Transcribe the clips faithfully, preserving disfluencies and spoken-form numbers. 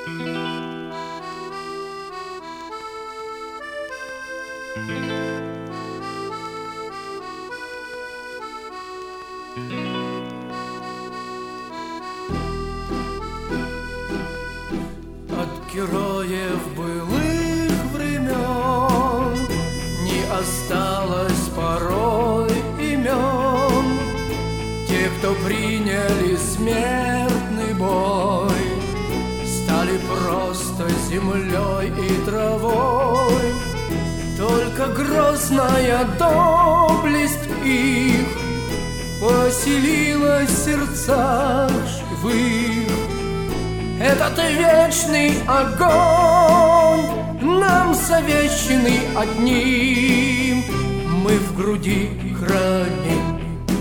От героев былых времен не осталось порой имен. Те, кто приняли смертный бой, стали просто землей и травой. Только грозная доблесть их поселилась в сердцах живых. Этот вечный огонь, нам завещанный одним, мы в груди храним.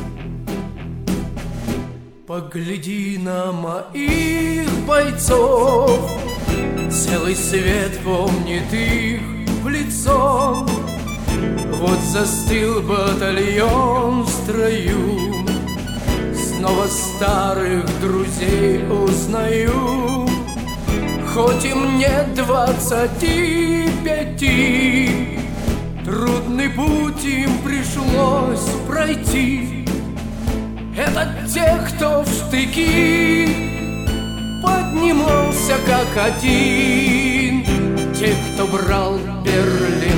Погляди на моих бойцов, целый свет помнит их в лицо. Вот застыл батальон в строю, снова старых друзей узнаю. Хоть им нет двадцати пяти, трудный путь им пришлось пройти. Это те, кто в штыки поднимался как один, те, кто брал Берлин.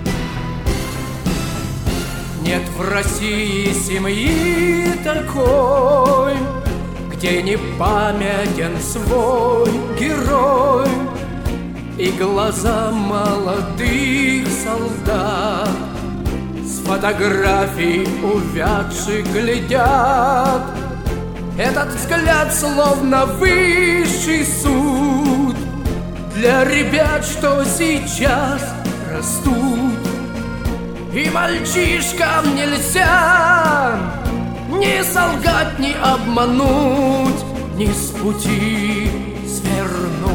Нет в России семьи такой, где не памятен свой герой. И глаза молодых солдат с фотографий увядших глядят. Этот взгляд словно высший суд для ребят, что сейчас растут. И мальчишкам нельзя ни солгать, ни обмануть, ни с пути свернуть.